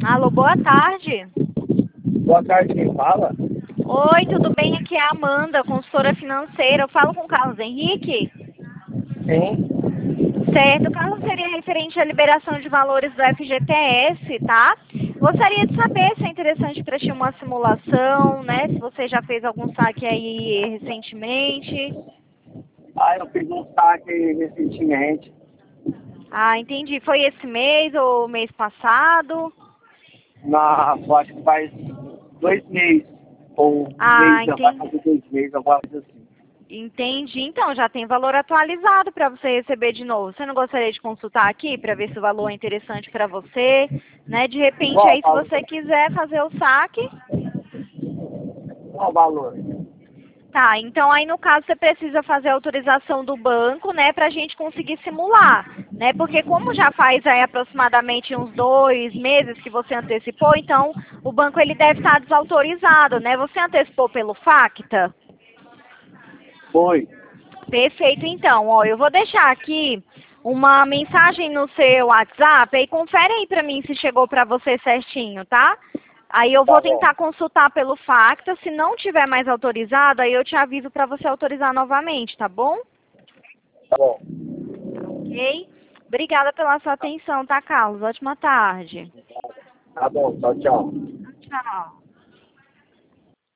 Alô, boa tarde. Boa tarde, quem fala? Oi, tudo bem? Aqui é a Amanda, consultora financeira. Eu falo com o Carlos Henrique. Sim. Certo, o Carlos seria referente à liberação de valores do FGTS, tá? Gostaria de saber se é interessante para ti uma simulação, né? Se você já fez algum saque aí recentemente. Eu fiz um saque recentemente. Ah, entendi. Foi esse mês ou mês passado? Acho que faz 2 meses. Ou um mês, Ah, já vai entendi. fazer 2 meses, alguma coisa assim. Entendi. Então, já tem valor atualizado para você receber de novo. Você não gostaria de consultar aqui para ver se o valor é interessante para você, né? De repente, Qual o aí, se valor? você quiser fazer o saque, Qual o valor? tá. Então, aí, no caso, você precisa fazer a autorização do banco, né, para a gente conseguir simular, né? Porque como já faz aí aproximadamente uns 2 meses que você antecipou, então, o banco, ele deve estar desautorizado, né? Você antecipou pelo Facta? Foi. Perfeito, então. Ó, eu vou deixar aqui uma mensagem no seu WhatsApp e confere aí pra mim se chegou pra você certinho, tá? Aí eu Tá vou bom. tentar consultar pelo Facta. Se não tiver mais autorizado, aí eu te aviso pra você autorizar novamente, tá bom? Tá bom. Ok? Obrigada pela sua atenção, tá, Carlos? Ótima tarde. Tá bom. Tchau, tchau. Tchau.